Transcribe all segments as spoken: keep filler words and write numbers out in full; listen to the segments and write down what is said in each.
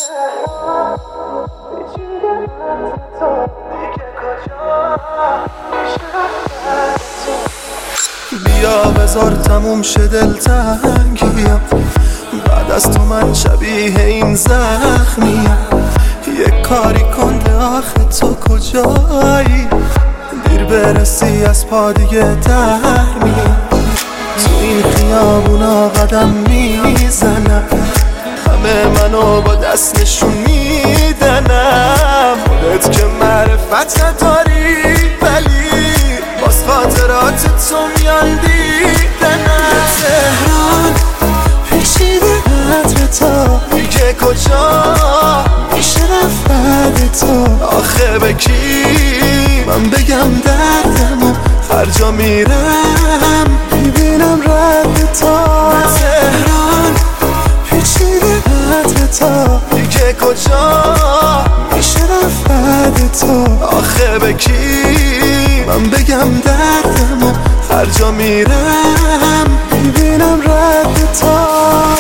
بیا بذار تموم شه دلتنگیم، بعد از تو من شبیه این زخمیم. یک کاری کن ده آخه تو کجایی، دیر برسی از پا دیگه در میام. تو این خیابونا قدم میزنم، همه منو با دست نشون میدنم. خودت که معرفت نداری ولی باز خاطرات تو میان دیدنم. تهران پیچیده عطر تا دیگه کجا میشه رفت بعد تو. آخه به کی من بگم دردمو، هر جا میرم میبینم رد تا. تهران پیچیده عطر تا دیگه کجا میشه رفت بعد تو. آخه به کی من بگم دردمو، هر جا میرم میبینم رد تا.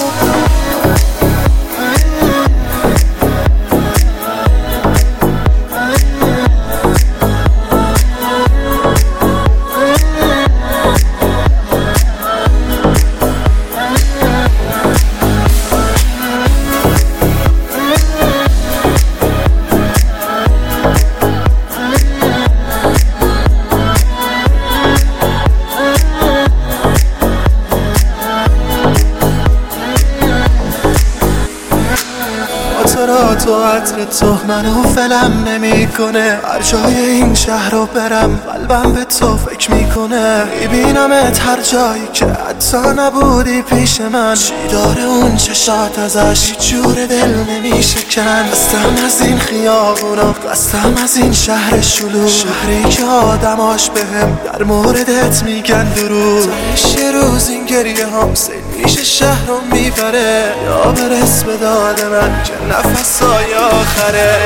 تو عطر تو منو فلم نمی کنه، هر جای این شهر رو برم قلبم به تو فکر میکنه. میبینمت هر جایی که حتی نبودی پیش من. چی داره اون چشات ازش هیچ جور دل نمیشکن. قصدم از این خیابونا، قصدم از این شهر شلوغ، شهری که آدماش بهم در موردت میگن درود. تهش یه روز این گریه هم سیل میشه شهر رو میبره، یا برس به داد من که نفسای آخره.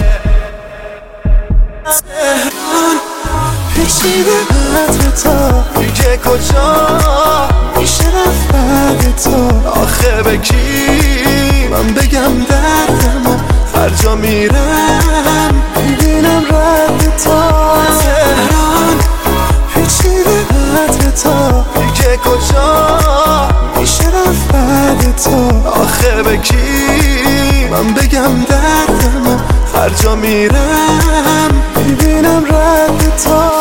تهران پیچیده عطر تا دیگه کجا میشه رفت بعد تو. آخه به کی من بگم دردمو، هر جا میرم میبینم رد تا. تهران پیچیده عطر تا دیگه کجا میشه رفت بعد تو. آخه به کی من بگم دردمو، هر جا میرم میبینم رد تا.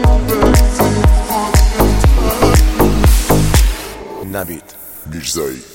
نوید میرزایی.